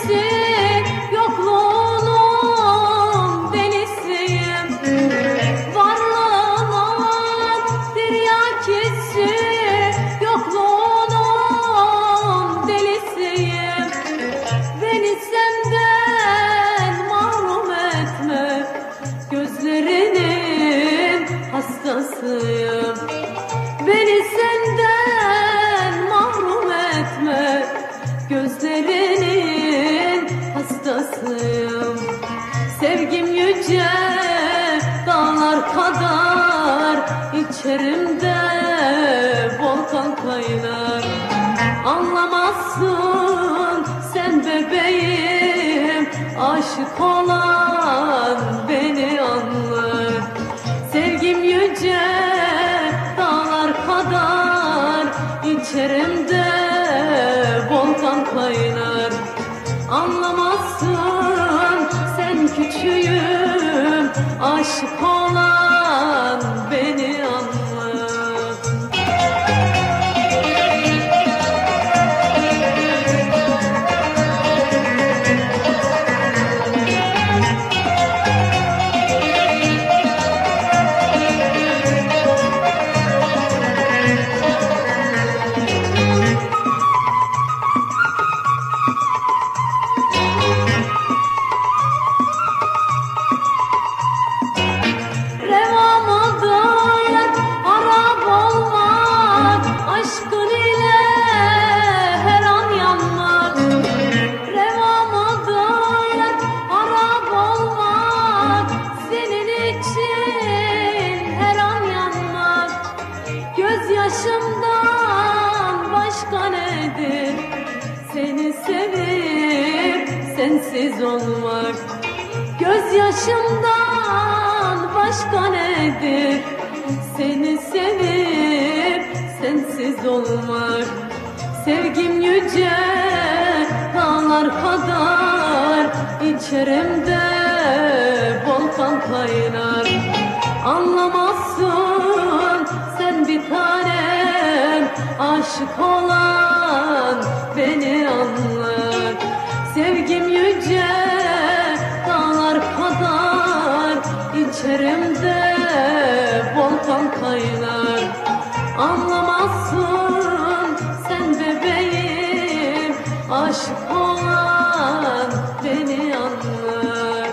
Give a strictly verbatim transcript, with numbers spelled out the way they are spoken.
yokluğunun delisiyim. Varlığının tiryakisi, yokluğunun delisiyim. Beni senden mahrum etme, gözlerinin hastasıyım. Beni senden mahrum etme, gözlerinin hastasıyım. Sevgim yüce dağlar kadar, içerimde volkan kaynar. Anlamazsın sen bebeğim, aşık olan beni anlar. Sevgim yüce dağlar kadar, içerimde volkan kaynar. Anlamazsın sen küçüğüm, aşık olan beni anlar. Yaşımdan başka nedir seni sevip sensiz olmak? Gözyaşımdan başka nedir seni sevip sensiz olmak? Sevgim yüce dağlar kadar, içerimde volkan kaynar. Anlamazsın sen bir tanem, aşık olan beni anlar. Sevgim yüce dağlar kadar, içerimde volkan kaynar. Anlamazsın sen bebeğim, aşık olan beni anlar.